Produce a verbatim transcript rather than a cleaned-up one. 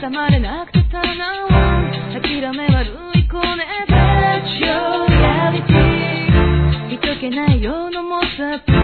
たまれなくてたらなわ諦め悪い子ね That's your reality 人気ない世の猛者